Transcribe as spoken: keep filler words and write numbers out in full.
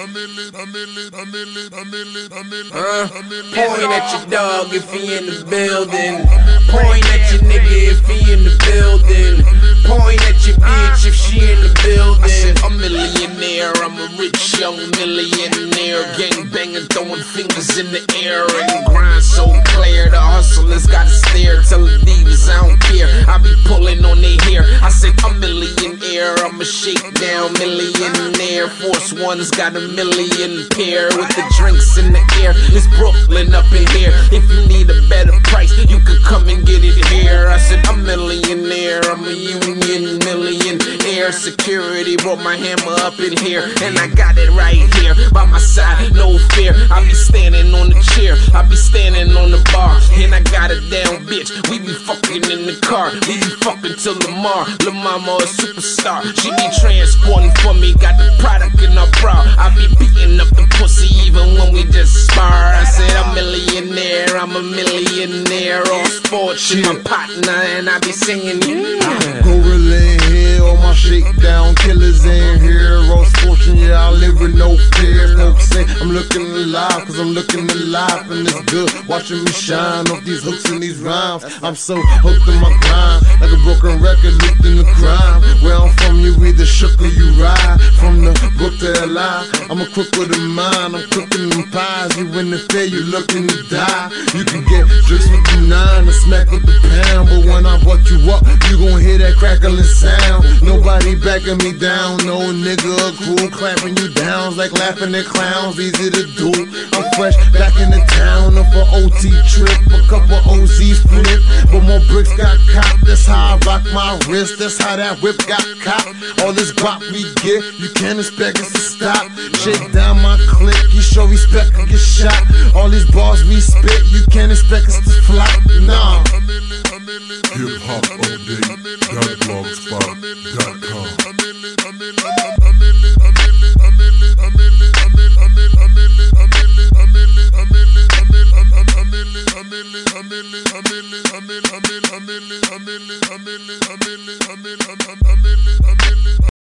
Uh, point at your dog if he in the building. Point at your nigga if he in the building. Point at your bitch if she in the building. I said, I'm a millionaire, I'm a rich young millionaire. Gang banging, throwing fingers in the air. And grind so clear, the hustlers gotta stare. Tell the divas I don't care, I be pulling on their hair. I said, I'm a millionaire, I'm a shakedown millionaire. Force One's got a million pair with the drinks in the air. It's Brooklyn up in here. If you need a better price, you could come and get it here. I said, I'm a millionaire, I'm a union millionaire. Security brought my hammer up in here, and I got it right here by my side, no fear. I be standing on the chair, I be standing on the bar, and I got a down bitch. We be fucking in the car, we be fucking till Lamar. Lil' mama a superstar, she be transporting for me. Got the product in her bra, I be beating up the pussy even when we just spar. I said I'm a millionaire, I'm a millionaire. All sports, she my partner, and I be singing, yeah. Gorilla in here, all my shakedown killers in here. Ross Fortune, yeah, I live with no fear. Folks say I'm looking alive, cause I'm looking alive, and it's good watching me shine off these hooks and these rhymes. I'm so hooked in my grind, like a broken record looped in the crime. Where I'm from, you either shook or you ride. From the book to L I, I'm a crook with a mind. I'm cooking them pies, you in the fair, you looking to die. You can get drinks with the nine and smack with the pound, but when I butt you up, you gon' hear that crackling sound. Nobody backing me down, no nigga or crew clapping you down like laughing at clowns. Easy to do. I'm fresh back in the town off a O T trip, a couple O Z's flip, but more bricks got copped. That's how I rock my wrist, that's how that whip got copped. All this guap we get, you can't expect us to stop. Shake down my click, you show respect and get shot. All these bars we spit, you can't expect us to flop. Nah. Hip hop update dot blogspot dot com.